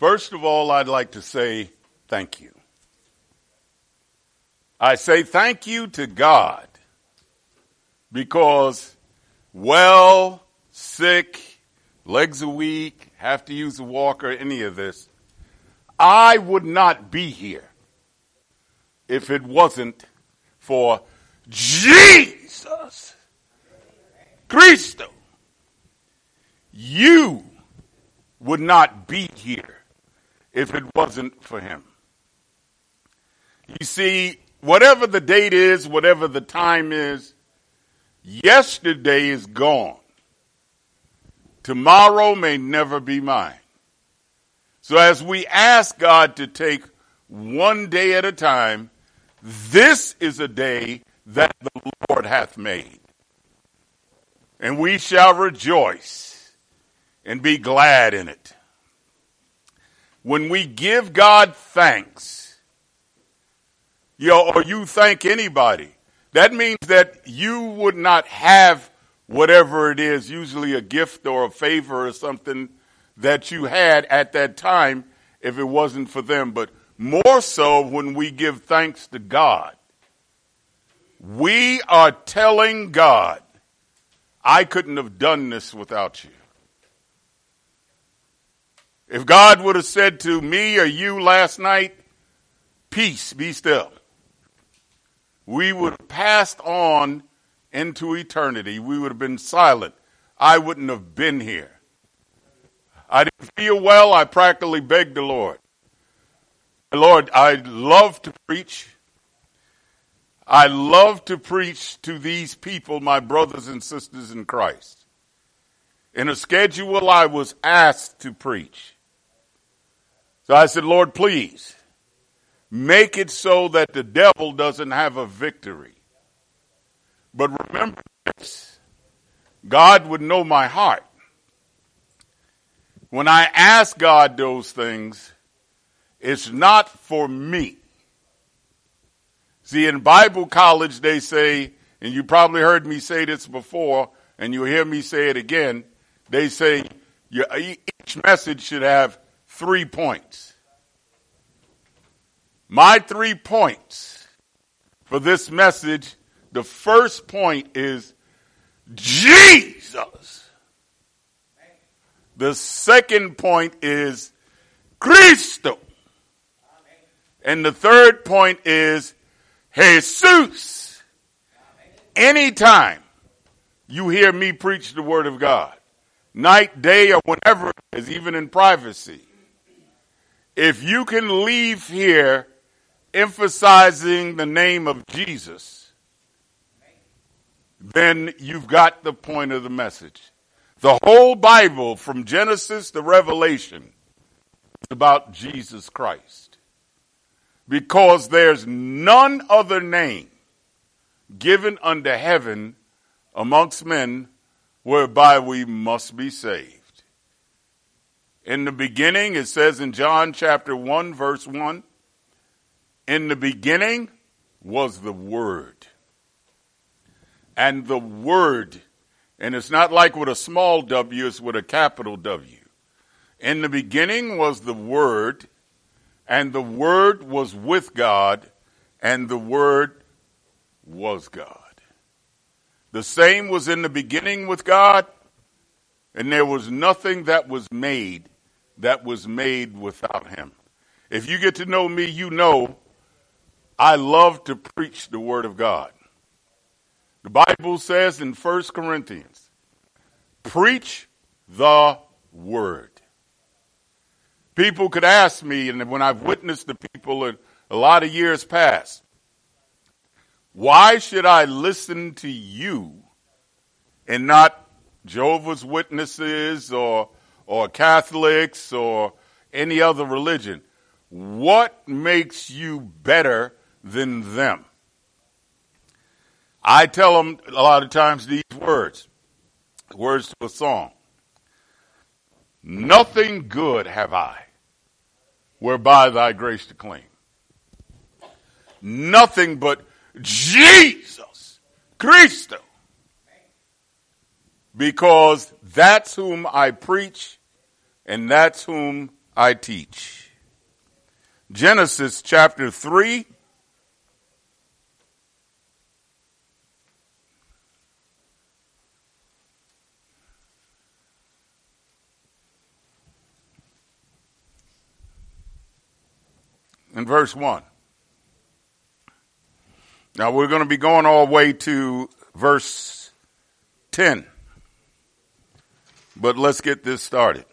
First of all, I'd like to say thank you. I say thank you to God because, well, sick, legs are weak, have to use a walker, any of this, I would not be here if it wasn't for Jesus Christo. You would not be here if it wasn't for him. You see, whatever the date is, whatever the time is, yesterday is gone. Tomorrow may never be mine. So as we ask God to take one day at a time, this is a day that the Lord hath made. And we shall rejoice and be glad in it. When we give God thanks, or you thank anybody, that means that you would not have whatever it is, usually a gift or a favor or something that you had at that time if it wasn't for them. But more so when we give thanks to God, we are telling God, I couldn't have done this without you. If God would have said to me or you last night, peace, be still, we would have passed on into eternity. We would have been silent. I wouldn't have been here. I didn't feel well. I practically begged the Lord. Lord, I love to preach. I love to preach to these people, my brothers and sisters in Christ. In a schedule, I was asked to preach. So I said, Lord, please make it so that the devil doesn't have a victory. But remember this, God would know my heart. When I ask God those things, it's not for me. See, in Bible college, they say, and you probably heard me say this before, and you'll hear me say it again, they say each message should have 3 points. My 3 points for this message, the first point is Jesus. The second point is Cristo. And the third point is Jesus. Anytime you hear me preach the word of God, night, day, or whenever it is, even in privacy, if you can leave here emphasizing the name of Jesus, then you've got the point of the message. The whole Bible, from Genesis to Revelation, is about Jesus Christ. Because there's none other name given under heaven amongst men whereby we must be saved. In the beginning, it says in John chapter 1, verse 1, in the beginning was the Word. And the Word, and it's not like with a small w, it's with a capital W. In the beginning was the Word, and the Word was with God, and the Word was God. The same was in the beginning with God, and there was nothing that was made without him. If you get to know me, you know I love to preach the Word of God. The Bible says in 1 Corinthians, preach the Word. People could ask me, and when I've witnessed to people in a lot of years past, why should I listen to you and not Jehovah's Witnesses or Catholics or any other religion? What makes you better than them? I tell them a lot of times these words to a song. Nothing good have I, whereby thy grace to claim. Nothing but Jesus Christo. Because that's whom I preach, and that's whom I teach. Genesis chapter 3. In verse 1. Now we're going to be going all the way to verse 10. But let's get this started.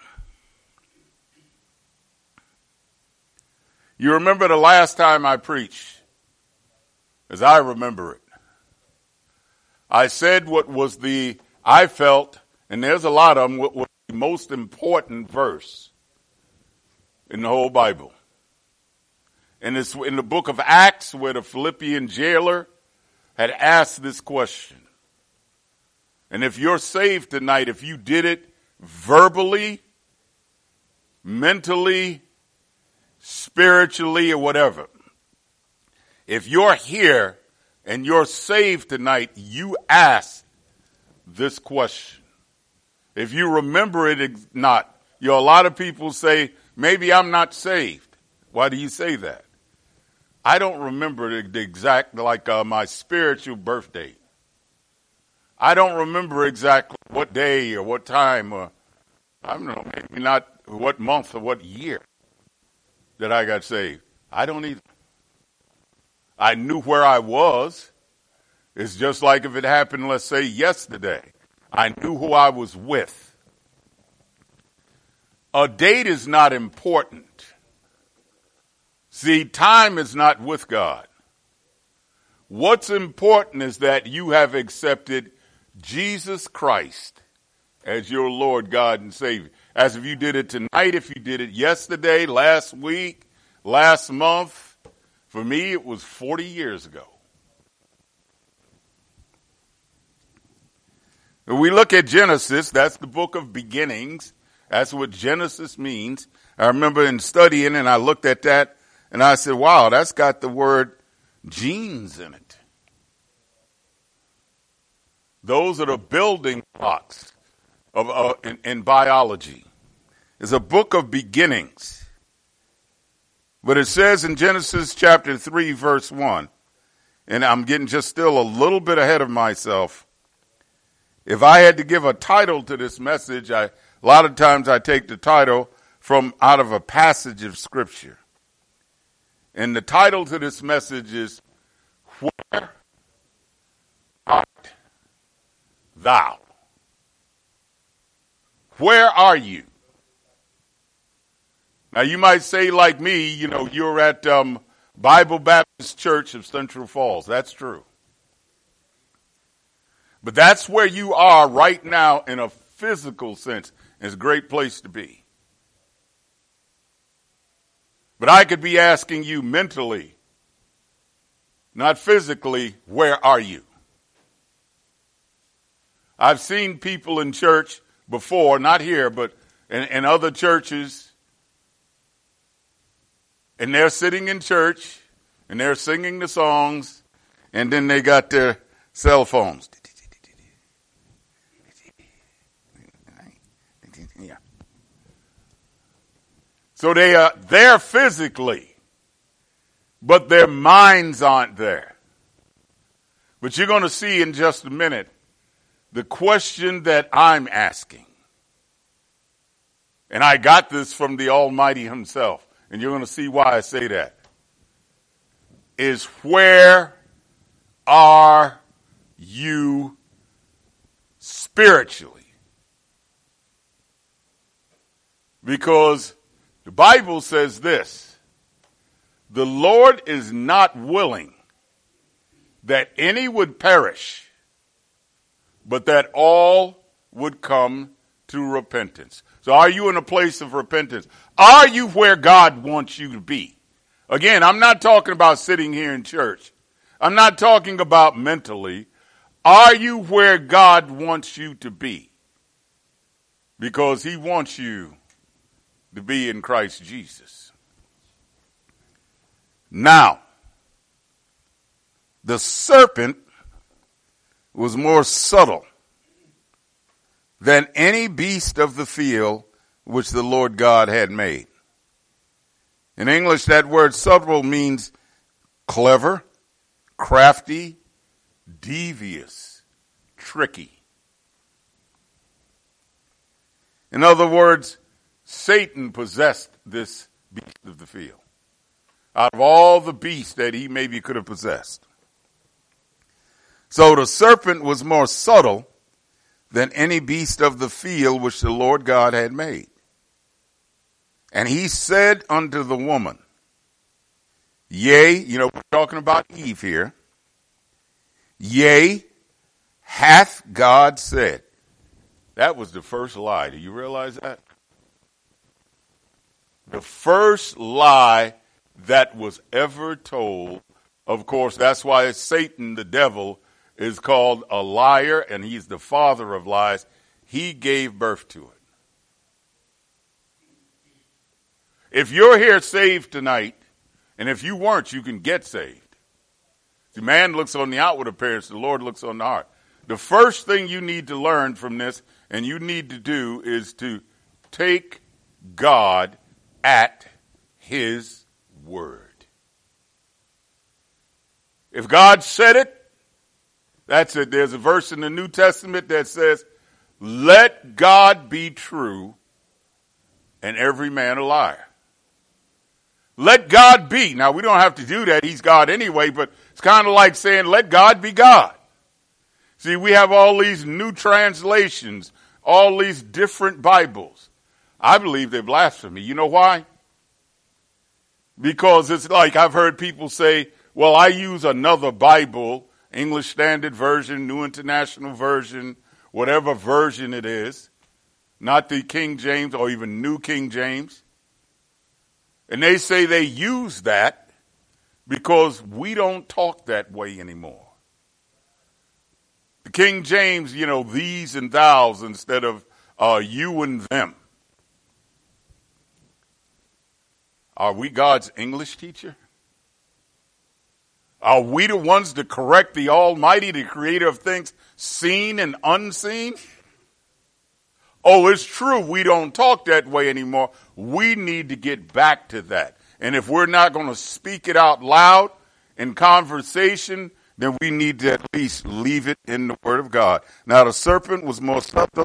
You remember the last time I preached, as I remember it. I said what was I felt, and there's a lot of them, what was the most important verse in the whole Bible. And it's in the book of Acts where the Philippian jailer had asked this question. And if you're saved tonight, if you did it verbally, mentally, spiritually, or whatever, if you're here and you're saved tonight, you ask this question. If you remember it not, a lot of people say, maybe I'm not saved. Why do you say that? I don't remember the exact, my spiritual birth date. I don't remember exactly what day or what time or, I don't know, maybe not what month or what year that I got saved. I don't either. I knew where I was. It's just like if it happened, let's say, yesterday. I knew who I was with. A date is not important. See, time is not with God. What's important is that you have accepted Jesus Christ as your Lord, God, and Savior. As if you did it tonight, if you did it yesterday, last week, last month. For me, it was 40 years ago. When we look at Genesis, that's the book of beginnings. That's what Genesis means. I remember in studying, and I looked at that, and I said, wow, that's got the word genes in it. Those are the building blocks in biology. It's a book of beginnings. But it says in Genesis chapter 3, verse 1, and I'm getting just still a little bit ahead of myself. If I had to give a title to this message, a lot of times I take the title from out of a passage of Scripture. And the title to this message is, Where Art Thou? Where are you? Now you might say like me, you're at Bible Baptist Church of Central Falls. That's true. But that's where you are right now in a physical sense. It's a great place to be. But I could be asking you mentally, not physically, where are you? I've seen people in church before, not here, but in other churches, and they're sitting in church, and they're singing the songs, and then they got their cell phones. So they are there physically, but their minds aren't there. But you're going to see in just a minute the question that I'm asking. And I got this from the Almighty himself, and you're going to see why I say that. Is where are you spiritually? Because the Bible says this, the Lord is not willing that any would perish, but that all would come to repentance. So are you in a place of repentance? Are you where God wants you to be? Again, I'm not talking about sitting here in church. I'm not talking about mentally. Are you where God wants you to be? Because he wants you to be in Christ Jesus. Now, the serpent was more subtle than any beast of the field which the Lord God had made. In English, that word subtle means clever, crafty, devious, tricky. In other words, Satan possessed this beast of the field out of all the beasts that he maybe could have possessed. So the serpent was more subtle than any beast of the field which the Lord God had made. And he said unto the woman, yea, we're talking about Eve here. Yea, hath God said. That was the first lie. Do you realize that? The first lie that was ever told. Of course, that's why Satan, the devil, is called a liar, and he's the father of lies. He gave birth to it. If you're here saved tonight, and if you weren't, you can get saved. The man looks on the outward appearance, the Lord looks on the heart. The first thing you need to learn from this, and you need to do, is to take God at his word. If God said it, that's it. There's a verse in the New Testament that says, let God be true and every man a liar. Let God be. Now, we don't have to do that. He's God anyway, but it's kind of like saying, let God be God. See, we have all these new translations, all these different Bibles. I believe they're blasphemy. You know why? Because it's like I've heard people say, well, I use another Bible, English Standard Version, New International Version, whatever version it is, not the King James or even New King James. And they say they use that because we don't talk that way anymore. The King James, these and thous instead of you and them. Are we God's English teacher? Are we the ones to correct the Almighty, the creator of things seen and unseen? Oh, it's true. We don't talk that way anymore. We need to get back to that. And if we're not going to speak it out loud in conversation, then we need to at least leave it in the Word of God. Now, the serpent was more subtle,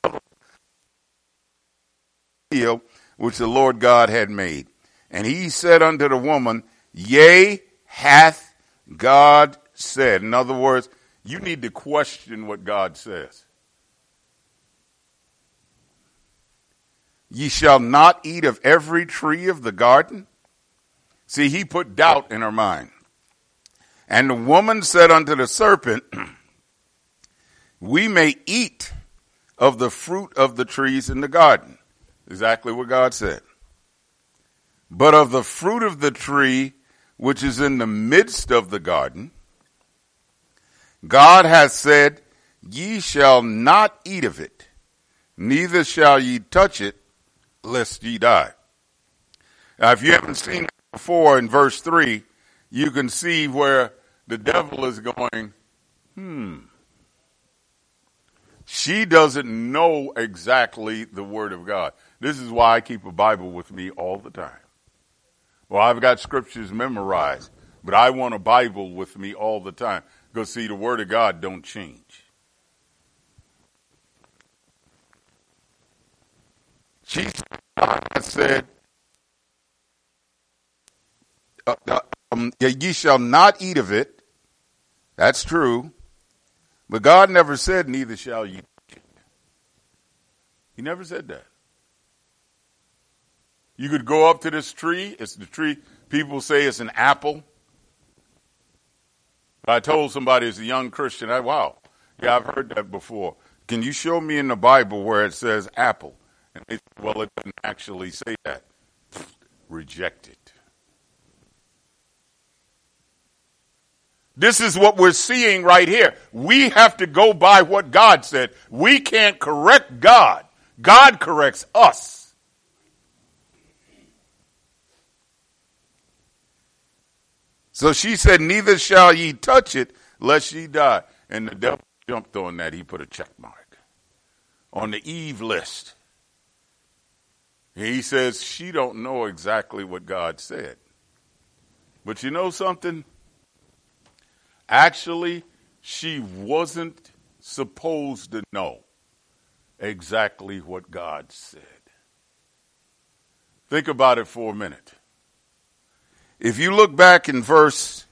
which the Lord God had made. And he said unto the woman, yea, hath God said. In other words, you need to question what God says. Ye shall not eat of every tree of the garden. See, he put doubt in her mind. And the woman said unto the serpent, we may eat of the fruit of the trees in the garden. Exactly what God said. But of the fruit of the tree which is in the midst of the garden, God hath said, ye shall not eat of it, neither shall ye touch it, lest ye die. Now, if you haven't seen it before in verse 3, you can see where the devil is going, She doesn't know exactly the Word of God. This is why I keep a Bible with me all the time. Well, I've got scriptures memorized, but I want a Bible with me all the time. Because, see, the Word of God don't change. She said, ye shall not eat of it. That's true. But God never said, neither shall ye. He never said that. You could go up to this tree. It's the tree. People say it's an apple. I told somebody as a young Christian, wow, yeah, I've heard that before. Can you show me in the Bible where it says apple? And they said, well, it doesn't actually say that. Reject it. This is what we're seeing right here. We have to go by what God said. We can't correct God. God corrects us. So she said, neither shall ye touch it, lest ye die. And the devil jumped on that. He put a check mark on the Eve list. He says she don't know exactly what God said. But you know something? Actually, she wasn't supposed to know exactly what God said. Think about it for a minute. If you look back in verse,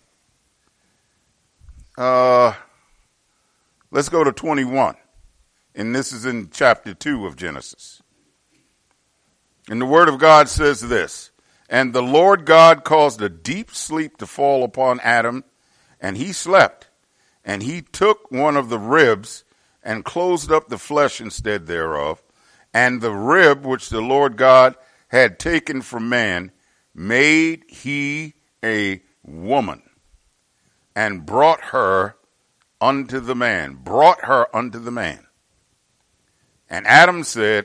let's go to 21. And this is in chapter 2 of Genesis. And the word of God says this, and the Lord God caused a deep sleep to fall upon Adam, and he slept. And he took one of the ribs and closed up the flesh instead thereof. And the rib which the Lord God had taken from man made he a woman and brought her unto the man. Brought her unto the man. And Adam said,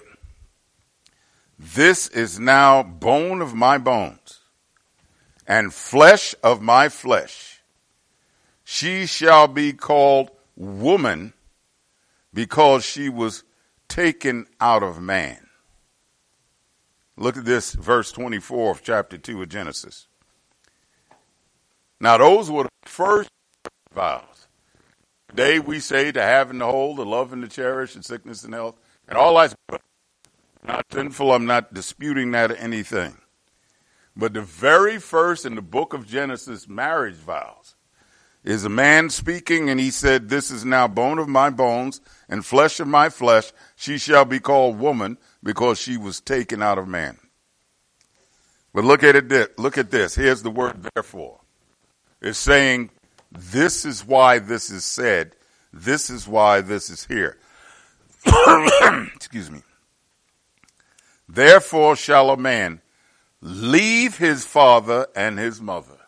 this is now bone of my bones and flesh of my flesh. She shall be called woman because she was taken out of man. Look at this, verse 24 of chapter 2 of Genesis. Now those were the first vows. Today we say to have and to hold, to love and to cherish, and sickness and health, and all that's good. Not sinful, I'm not disputing that or anything. But the very first in the book of Genesis marriage vows is a man speaking, and he said, this is now bone of my bones and flesh of my flesh. She shall be called woman because she was taken out of man. But look at it. Look at this. Here's the word therefore. It's saying this is why this is said. This is why this is here. Excuse me. Therefore shall a man leave his father and his mother.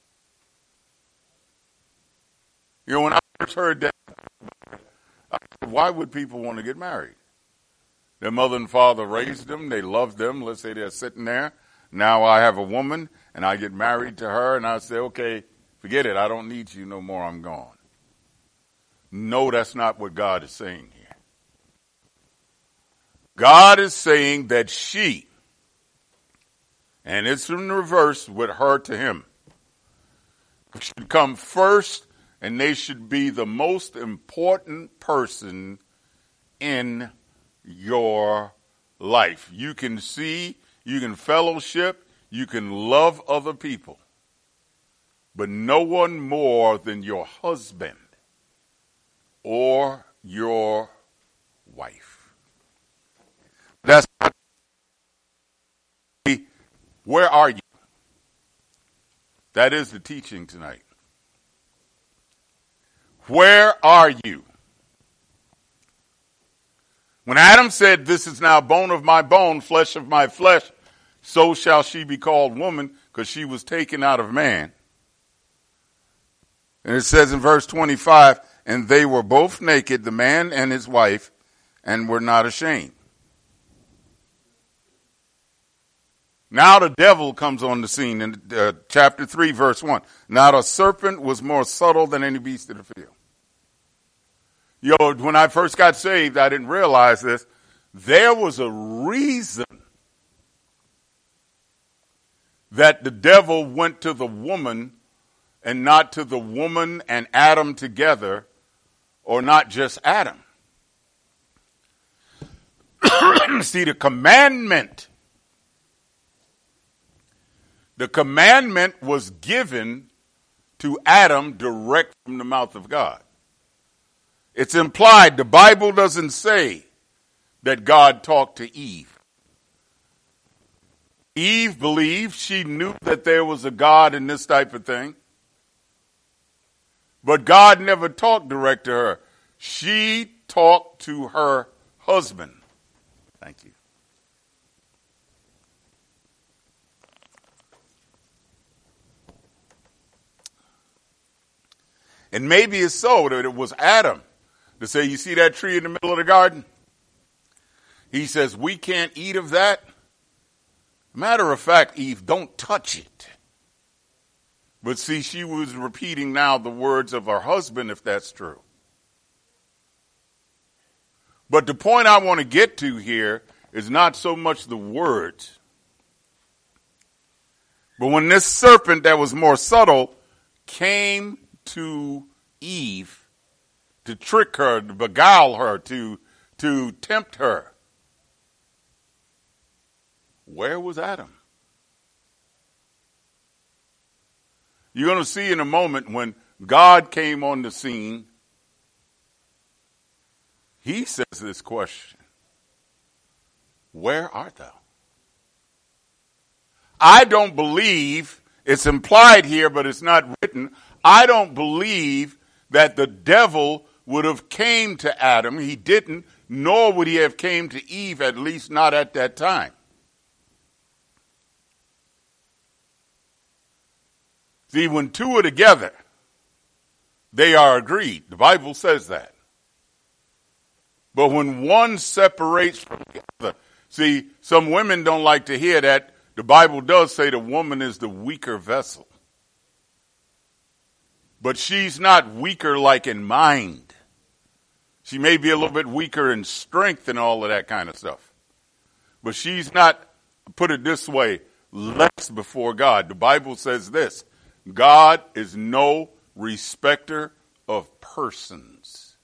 You know, when I first heard that, I said, why would people want to get married? Their mother and father raised them. They loved them. Let's say they're sitting there. Now I have a woman, and I get married to her, and I say, okay, forget it. I don't need you no more. I'm gone. No, that's not what God is saying here. God is saying that she, and it's in reverse with her to him, should come first, and they should be the most important person in your life. You can see, you can fellowship, you can love other people, but no one more than your husband or your wife. That's where are you? That is the teaching tonight. Where are you? When Adam said, this is now bone of my bone, flesh of my flesh, so shall she be called woman, because she was taken out of man. And it says in verse 25, and they were both naked, the man and his wife, and were not ashamed. Now the devil comes on the scene in chapter 3, verse 1. Now the serpent was more subtle than any beast of the field. When I first got saved, I didn't realize this. There was a reason that the devil went to the woman and not to the woman and Adam together, or not just Adam. See, the commandment was given to Adam direct from the mouth of God. It's implied. The Bible doesn't say that God talked to Eve. Eve believed, she knew that there was a God in this type of thing. But God never talked direct to her. She talked to her husband. Thank you. And maybe it's so that it was Adam to say, you see that tree in the middle of the garden? He says, we can't eat of that. Matter of fact, Eve, don't touch it. But see, she was repeating now the words of her husband, if that's true. But the point I want to get to here is not so much the words, but when this serpent that was more subtle came to Eve to trick her, to beguile her, to tempt her, where was Adam? You're going to see in a moment when God came on the scene, he says this question, where art thou? I don't believe, it's implied here, but it's not written, I don't believe that the devil would have came to Adam. He didn't, nor would he have came to Eve, at least not at that time. See, when two are together, they are agreed. The Bible says that. But when one separates from the other, see, some women don't like to hear that. The Bible does say the woman is the weaker vessel. But she's not weaker like in mind. She may be a little bit weaker in strength and all of that kind of stuff. But she's not, put it this way, less before God. The Bible says this, God is no respecter of persons.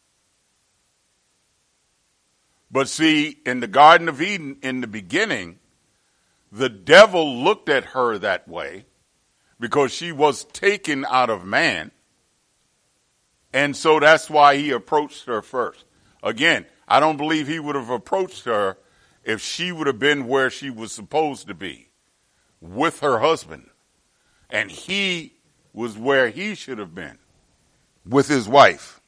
But see, in the Garden of Eden, in the beginning, the devil looked at her that way because she was taken out of man. And so that's why he approached her first. Again, I don't believe he would have approached her if she would have been where she was supposed to be, with her husband. And he was where he should have been, with his wife.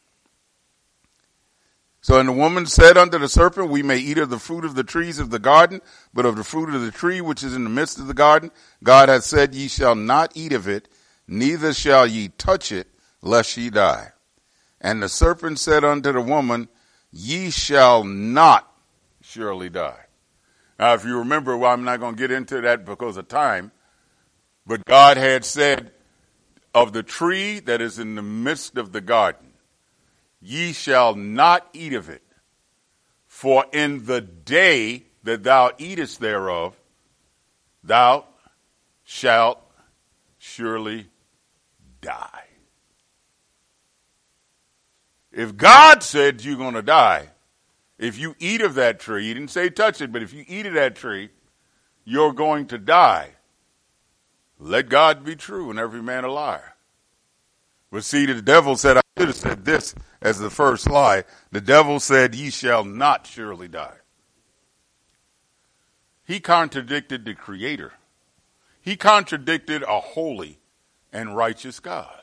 So, and the woman said unto the serpent, we may eat of the fruit of the trees of the garden, but of the fruit of the tree which is in the midst of the garden, God hath said, ye shall not eat of it, neither shall ye touch it, lest ye die. And the serpent said unto the woman, ye shall not surely die. Now, if you remember, well, I'm not going to get into that because of time, but God had said, of the tree that is in the midst of the garden, ye shall not eat of it, for in the day that thou eatest thereof, thou shalt surely die. If God said you're going to die, if you eat of that tree, he didn't say touch it, but if you eat of that tree, you're going to die. Let God be true and every man a liar. But see, the devil said, I should have said this as the first lie. The devil said, ye shall not surely die. He contradicted the Creator. He contradicted a holy and righteous God.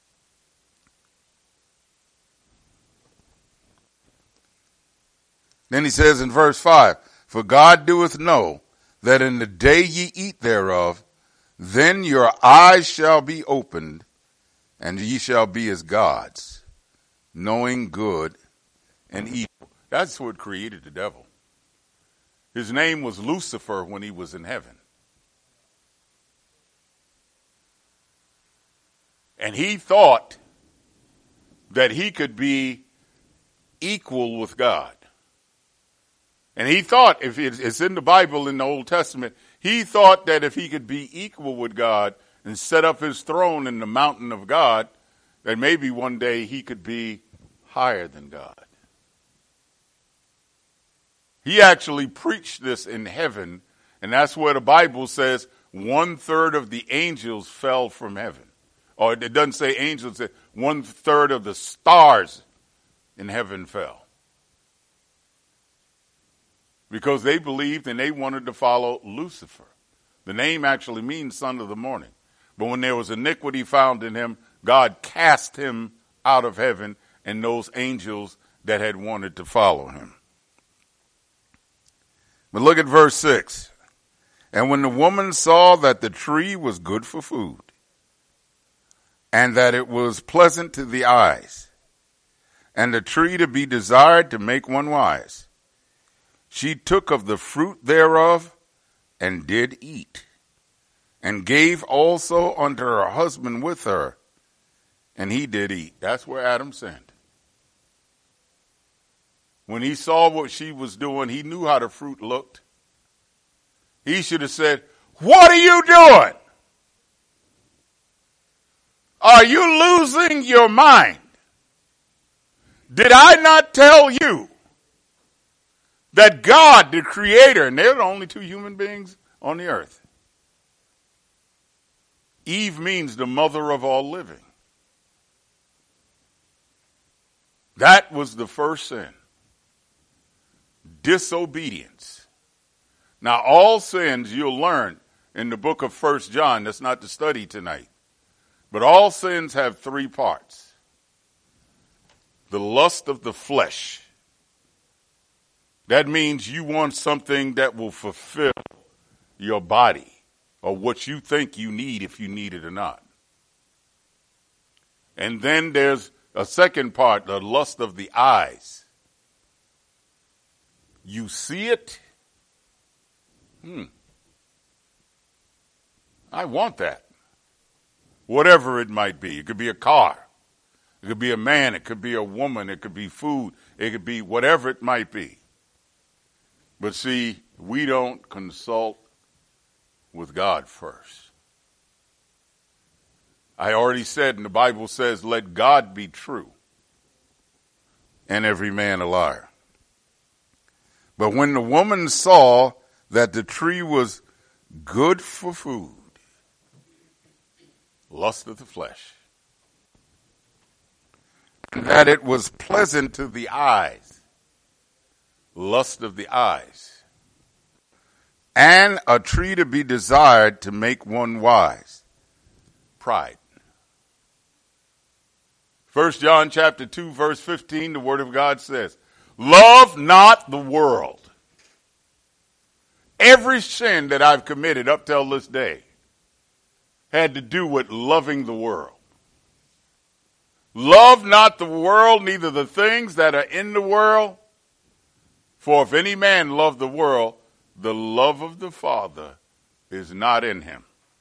Then he says in verse 5, for God doeth know that in the day ye eat thereof, then your eyes shall be opened, and ye shall be as gods, knowing good and evil. That's what created the devil. His name was Lucifer when he was in heaven. And he thought that he could be equal with God. And he thought, if it's in the Bible in the Old Testament, he thought that if he could be equal with God and set up his throne in the mountain of God, that maybe one day he could be higher than God. He actually preached this in heaven, and that's where the Bible says 1/3 of the angels fell from heaven. Or it doesn't say angels, it says 1/3 of the stars in heaven fell. Because they believed and they wanted to follow Lucifer. The name actually means son of the morning. But when there was iniquity found in him, God cast him out of heaven and those angels that had wanted to follow him. But look at verse 6. And when the woman saw that the tree was good for food, and that it was pleasant to the eyes, and the tree to be desired to make one wise, she took of the fruit thereof and did eat, and gave also unto her husband with her, and he did eat. That's where Adam sinned. When he saw what she was doing, he knew how the fruit looked. He should have said, "What are you doing? Are you losing your mind? Did I not tell you that God, the creator," and they're the only two human beings on the earth. Eve means the mother of all living. That was the first sin. Disobedience. Now, all sins you'll learn in the book of 1 John. That's not the study tonight. But all sins have three parts. The lust of the flesh. That means you want something that will fulfill your body or what you think you need, if you need it or not. And then there's a second part, the lust of the eyes. You see it. I want that. Whatever it might be. It could be a car. It could be a man. It could be a woman. It could be food. It could be whatever it might be. But see, we don't consult with God first. I already said, and the Bible says, let God be true and every man a liar. But when the woman saw that the tree was good for food, lust of the flesh, and that it was pleasant to the eyes, lust of the eyes, and a tree to be desired to make one wise, pride. 1 John chapter 2, verse 15, the word of God says, love not the world. Every sin that I've committed up till this day had to do with loving the world. Love not the world, neither the things that are in the world. For if any man love the world, the love of the Father is not in him.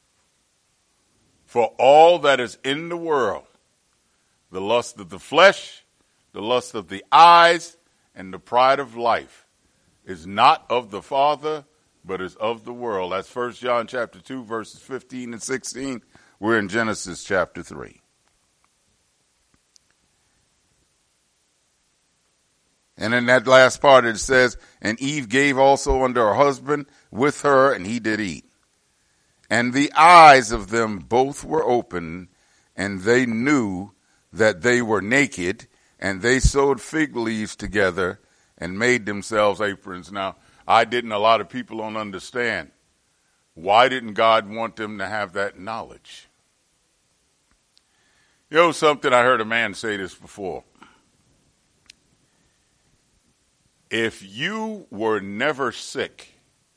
For all that is in the world, the lust of the flesh, the lust of the eyes, and the pride of life, is not of the Father, but is of the world. That's 1 John chapter 2, verses 15 and 16. We're in Genesis chapter 3. And in that last part it says, and Eve gave also unto her husband with her, and he did eat. And the eyes of them both were open, and they knew that they were naked, and they sewed fig leaves together and made themselves aprons. Now, a lot of people don't understand. Why didn't God want them to have that knowledge? You know something, I heard a man say this before. If you were never sick,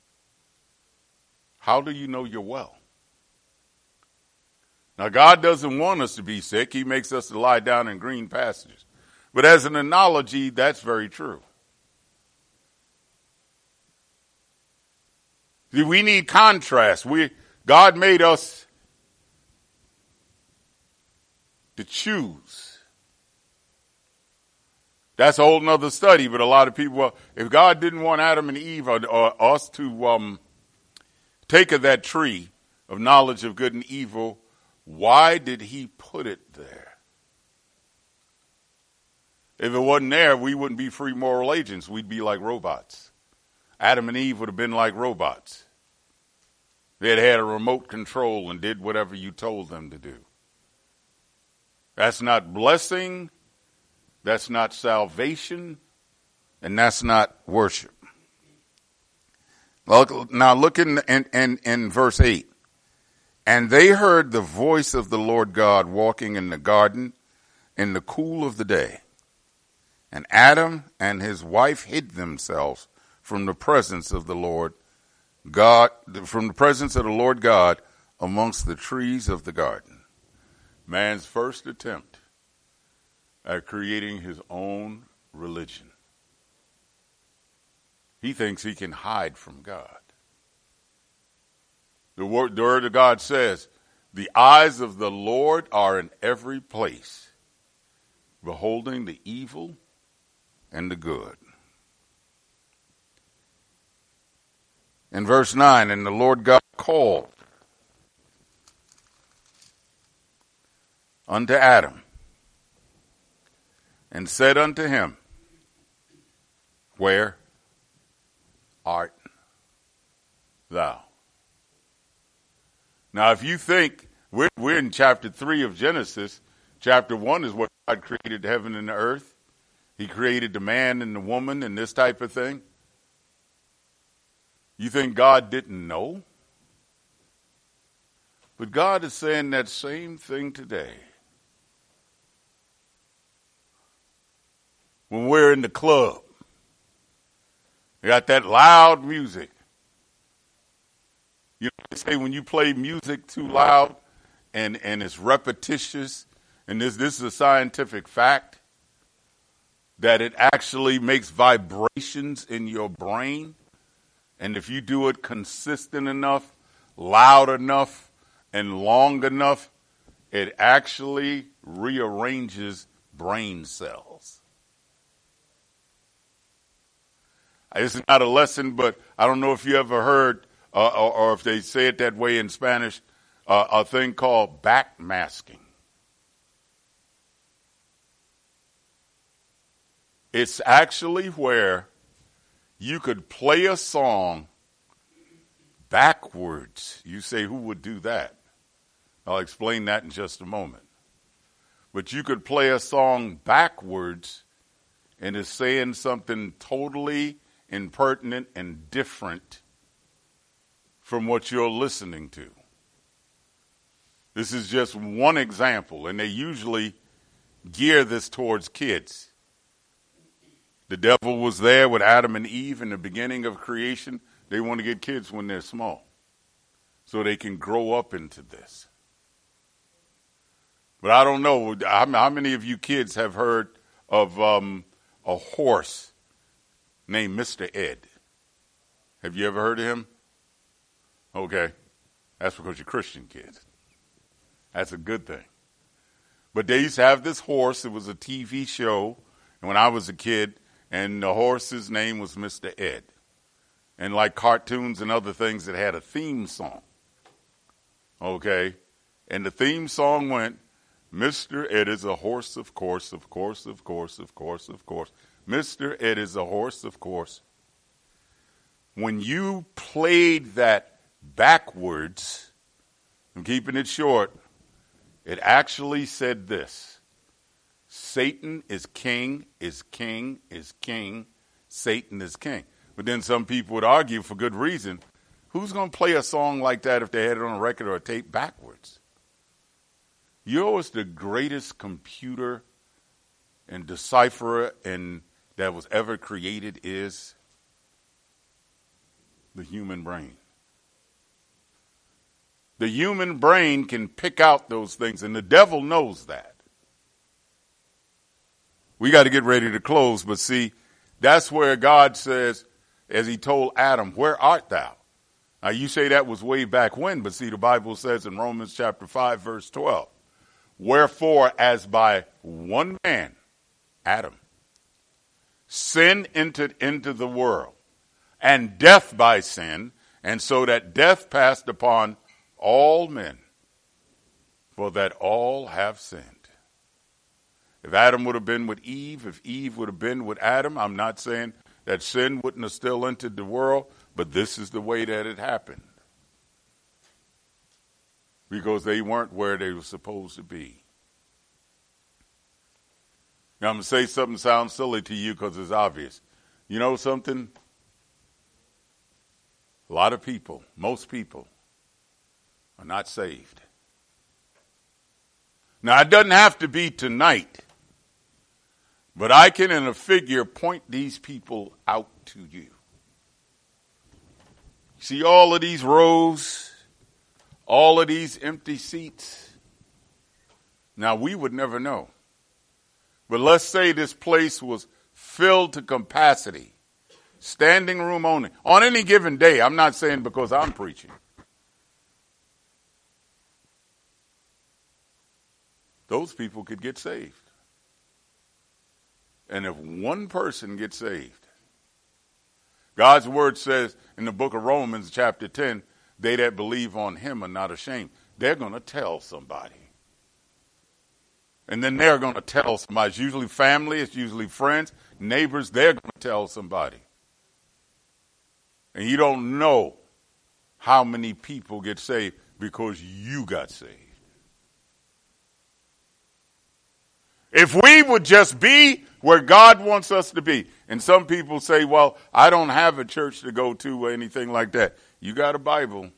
how do you know you're well? Now, God doesn't want us to be sick. He makes us to lie down in green pastures. But as an analogy, that's very true. See, we need contrast. God made us to choose. That's a whole nother study, but a lot of people, well, if God didn't want Adam and Eve or us to take of that tree of knowledge of good and evil, why did he put it there? If it wasn't there, we wouldn't be free moral agents. We'd be like robots. Adam and Eve would have been like robots. They'd had a remote control and did whatever you told them to do. That's not blessing. That's not salvation. And that's not worship. Now look in verse 8. And they heard the voice of the Lord God walking in the garden in the cool of the day. And Adam and his wife hid themselves from the presence of the Lord God, from the presence of the Lord God amongst the trees of the garden. Man's first attempt at creating his own religion. He thinks he can hide from God. The word of God says, the eyes of the Lord are in every place, beholding the evil and the good. In verse 9, and the Lord God called unto Adam and said unto him, where art thou? Now, if you think we're in chapter 3 of Genesis, chapter 1 is what God created heaven and the earth. He created the man and the woman and this type of thing. You think God didn't know? But God is saying that same thing today. When we're in the club, you got that loud music. You know, they say when you play music too loud and it's repetitious, and this is a scientific fact, that it actually makes vibrations in your brain. And if you do it consistent enough, loud enough, and long enough, it actually rearranges brain cells. This is not a lesson, but I don't know if you ever heard, or if they say it that way in Spanish, a thing called backmasking. It's actually where you could play a song backwards. You say, who would do that? I'll explain that in just a moment. But you could play a song backwards and it's saying something totally impertinent and different from what you're listening to. This is just one example, and they usually gear this towards kids. The devil was there with Adam and Eve in the beginning of creation. They want to get kids when they're small so they can grow up into this. But I don't know, how many of you kids have heard of a horse named Mr. Ed? Have you ever heard of him? Okay. That's because you're Christian kids. That's a good thing. But they used to have this horse. It was a TV show when I was a kid, and the horse's name was Mr. Ed. And like cartoons and other things, it had a theme song. Okay? And the theme song went, Mr. Ed is a horse, of course, of course, of course, of course, of course. Mr. Ed is a horse, of course. When you played that backwards, I'm keeping it short, it actually said this. Satan is king, is king, is king. Satan is king. But then some people would argue for good reason, who's going to play a song like that if they had it on a record or a tape backwards? You know what's the greatest computer and decipherer that was ever created is? The human brain. The human brain can pick out those things, and the devil knows that. We got to get ready to close, but see, that's where God says, as he told Adam, where art thou? Now you say that was way back when, but see, the Bible says in Romans chapter 5, verse 12, wherefore as by one man, Adam, sin entered into the world, and death by sin, and so that death passed upon all men, for that all have sinned. If Adam would have been with Eve, if Eve would have been with Adam, I'm not saying that sin wouldn't have still entered the world, but this is the way that it happened. Because they weren't where they were supposed to be. Now I'm going to say something that sounds silly to you because it's obvious. You know something? A lot of people, most people, are not saved. Now it doesn't have to be tonight. But I can, in a figure, point these people out to you. See all of these rows, all of these empty seats? Now, we would never know. But let's say this place was filled to capacity, standing room only, on any given day. I'm not saying because I'm preaching. Those people could get saved. And if one person gets saved, God's word says in the book of Romans chapter 10, they that believe on him are not ashamed. They're going to tell somebody. And then they're going to tell somebody. It's usually family, it's usually friends, neighbors. They're going to tell somebody. And you don't know how many people get saved because you got saved. If we would just be where God wants us to be. And some people say, well, I don't have a church to go to or anything like that. You got a Bible.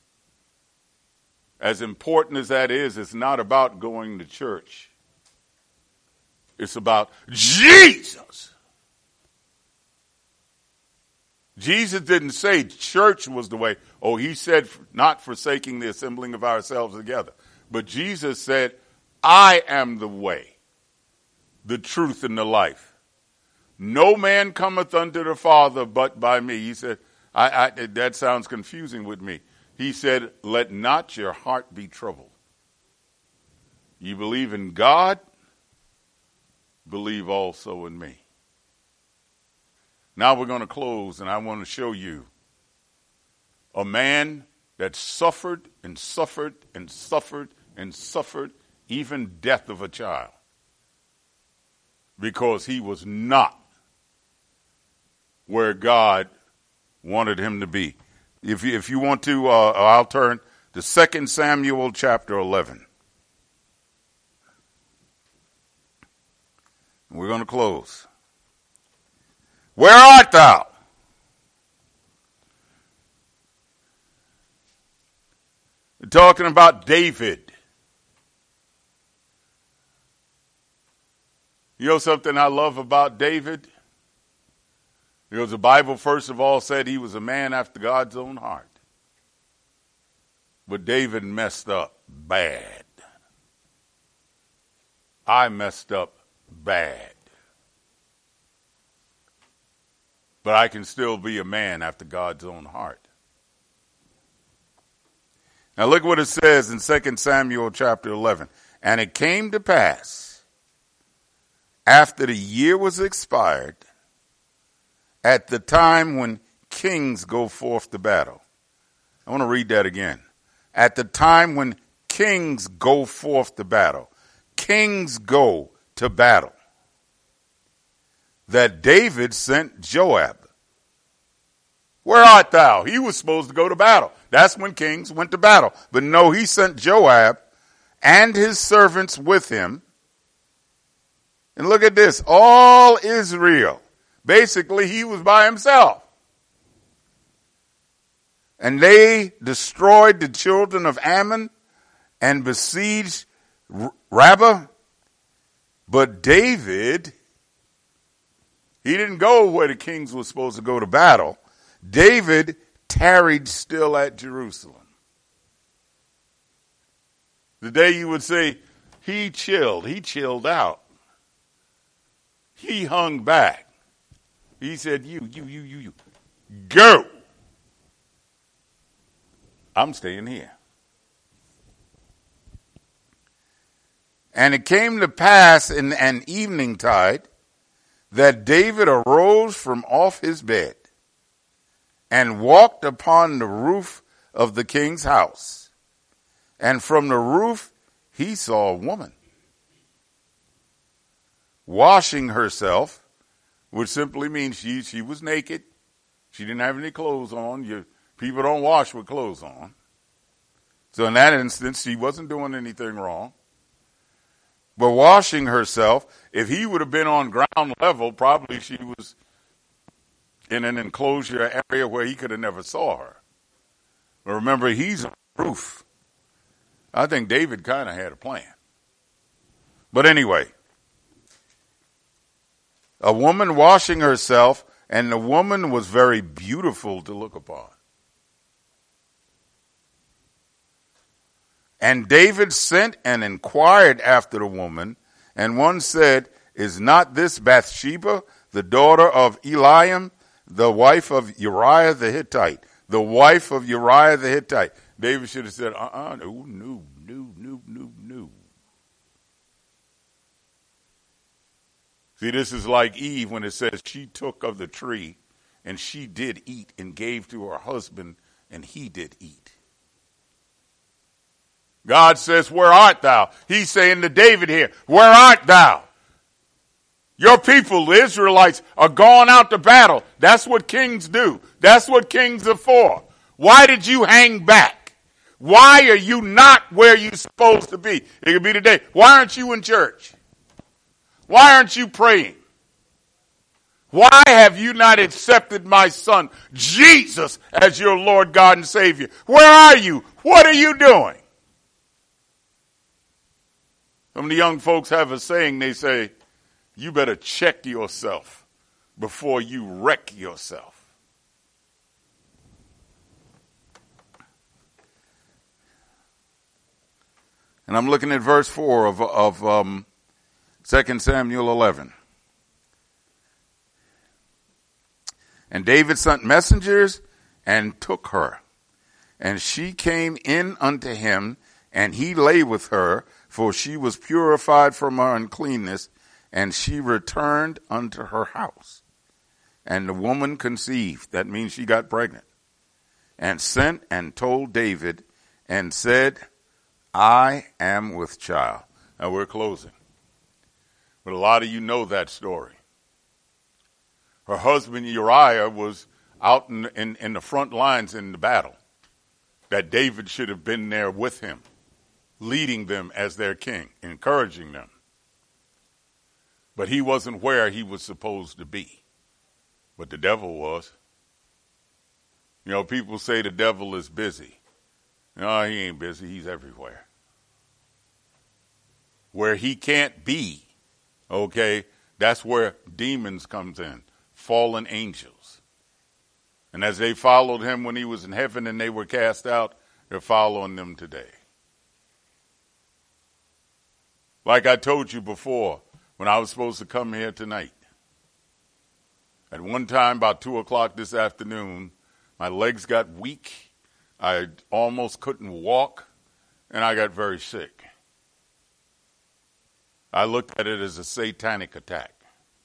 As important as that is, it's not about going to church. It's about Jesus. Jesus didn't say church was the way. Oh, he said not forsaking the assembling of ourselves together. But Jesus said, I am the way, the truth, and the life. No man cometh unto the Father but by me. He said, that sounds confusing with me. He said, let not your heart be troubled. You believe in God, believe also in me. Now we're going to close, and I want to show you a man that suffered and suffered and suffered and suffered, even death of a child, because he was not where God wanted him to be. If you want to, I'll turn to 2 Samuel chapter 11. We're going to close. Where art thou? We're talking about David. You know something I love about David? Because the Bible, first of all, said he was a man after God's own heart. But David messed up bad. I messed up bad. But I can still be a man after God's own heart. Now look what it says in 2 Samuel chapter 11. And it came to pass, after the year was expired, at the time when kings go forth to battle. I want to read that again. At the time when kings go forth to battle. Kings go to battle. That David sent Joab. Where art thou? He was supposed to go to battle. That's when kings went to battle. But no, he sent Joab and his servants with him. And look at this. All Israel. Basically, he was by himself. And they destroyed the children of Ammon and besieged Rabbah. But David, he didn't go where the kings were supposed to go to battle. David tarried still at Jerusalem. The day you would say, he chilled out. He hung back. He said, you, go. I'm staying here. And it came to pass in an evening tide that David arose from off his bed and walked upon the roof of the king's house. And from the roof he saw a woman washing herself, which simply means she was naked. She didn't have any clothes on. People don't wash with clothes on. So in that instance, she wasn't doing anything wrong. But washing herself, if he would have been on ground level, probably she was in an enclosure area where he could have never saw her. But remember, he's on the roof. I think David kind of had a plan. But anyway, a woman washing herself, and the woman was very beautiful to look upon. And David sent and inquired after the woman, and one said, is not this Bathsheba, the daughter of Eliam, the wife of Uriah the Hittite? The wife of Uriah the Hittite. David should have said, no. See, this is like Eve when it says she took of the tree And she did eat and gave to her husband, and he did eat. God says, where art thou? He's saying to David here, where art thou? Your people, the Israelites, are going out to battle. That's what kings do. That's what kings are for. Why did you hang back? Why are you not where you're supposed to be? It could be today. Why aren't you in church? Why aren't you praying? Why have you not accepted my son, Jesus, as your Lord, God, and Savior? Where are you? What are you doing? Some of the young folks have a saying, they say, you better check yourself before you wreck yourself. And I'm looking at verse 4 of 2 Samuel 11. And David sent messengers and took her. And she came in unto him, and he lay with her, for she was purified from her uncleanness, and she returned unto her house. And the woman conceived, that means she got pregnant, and sent and told David, and said, I am with child. Now we're closing. But a lot of you know that story. Her husband Uriah was out in the front lines in the battle. That David should have been there with him, leading them as their king, encouraging them. But he wasn't where he was supposed to be. But the devil was. You know, people say the devil is busy. No, he ain't busy. He's everywhere. Where he can't be, okay, that's where demons comes in. Fallen angels. And as they followed him when he was in heaven and they were cast out, they're following them today. Like I told you before, when I was supposed to come here tonight, at one time about 2 o'clock this afternoon, my legs got weak. I almost couldn't walk, and I got very sick. I looked at it as a satanic attack.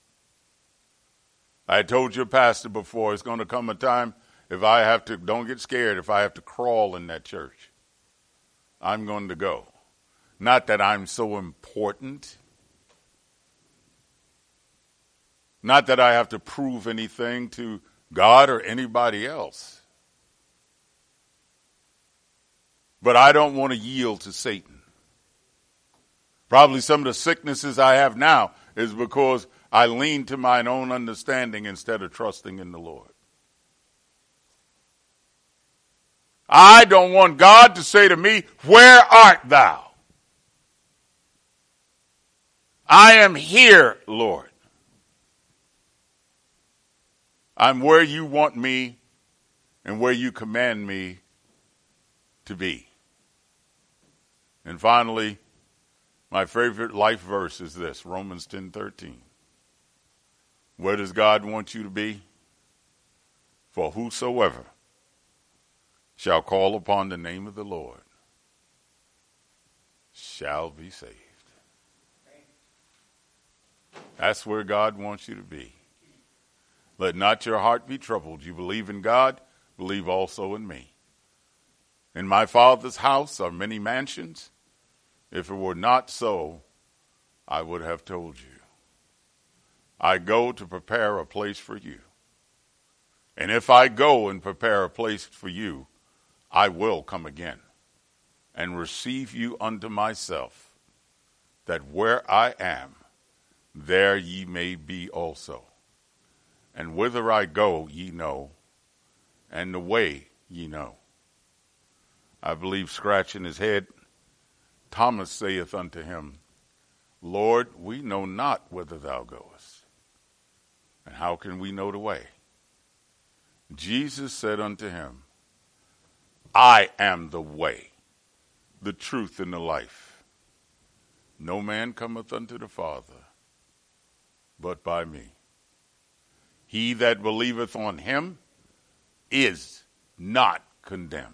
I told your pastor before, it's going to come a time if I have to, don't get scared, if I have to crawl in that church, I'm going to go. Not that I'm so important. Not that I have to prove anything to God or anybody else. But I don't want to yield to Satan. Probably some of the sicknesses I have now is because I lean to mine own understanding instead of trusting in the Lord. I don't want God to say to me, where art thou? I am here, Lord. I'm where you want me and where you command me to be. And finally, my favorite life verse is this, Romans 10:13. Where does God want you to be? For whosoever shall call upon the name of the Lord shall be saved. That's where God wants you to be. Let not your heart be troubled. You believe in God, believe also in me. In my Father's house are many mansions. If it were not so, I would have told you. I go to prepare a place for you. And if I go and prepare a place for you, I will come again and receive you unto myself, that where I am, there ye may be also. And whither I go, ye know, and the way ye know. I believe, scratching his head, Thomas saith unto him, Lord, we know not whither thou goest, and how can we know the way? Jesus said unto him, I am the way, the truth, and the life. No man cometh unto the Father but by me. He that believeth on him is not condemned.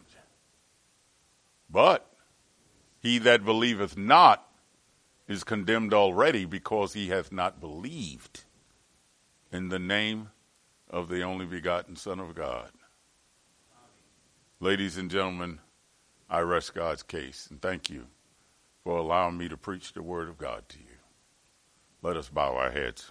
But he that believeth not is condemned already, because he hath not believed in the name of the only begotten Son of God. Ladies and gentlemen, I rest God's case, and thank you for allowing me to preach the word of God to you. Let us bow our heads.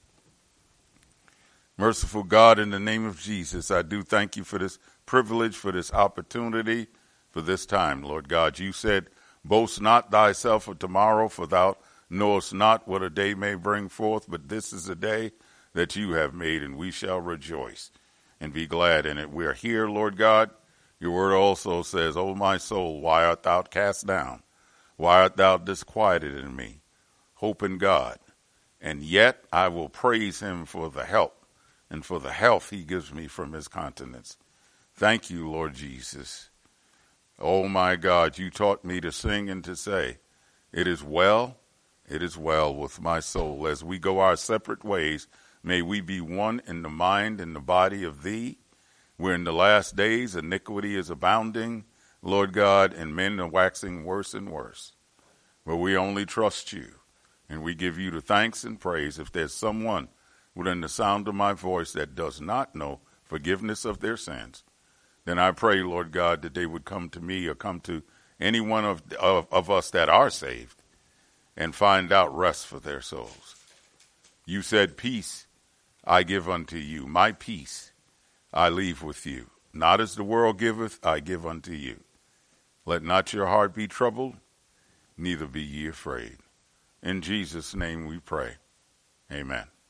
Merciful God, in the name of Jesus, I do thank you for this privilege, for this opportunity, for this time, Lord God. You said, boast not thyself of tomorrow, for thou knowest not what a day may bring forth, but this is a day that you have made, and we shall rejoice and be glad in it. We are here, Lord God. Your word also says, O my soul, why art thou cast down? Why art thou disquieted in me? Hope in God. And yet I will praise him for the help and for the health he gives me from his countenance. Thank you, Lord Jesus. Oh my God, you taught me to sing and to say, it is well with my soul. As we go our separate ways, may we be one in the mind and the body of thee. We're in the last days, iniquity is abounding, Lord God, and men are waxing worse and worse. But we only trust you, and we give you the thanks and praise. If there's someone within the sound of my voice that does not know forgiveness of their sins, then I pray, Lord God, that they would come to me or come to any one of us that are saved and find out rest for their souls. You said, peace I give unto you. My peace I leave with you. Not as the world giveth, I give unto you. Let not your heart be troubled, neither be ye afraid. In Jesus' name we pray. Amen.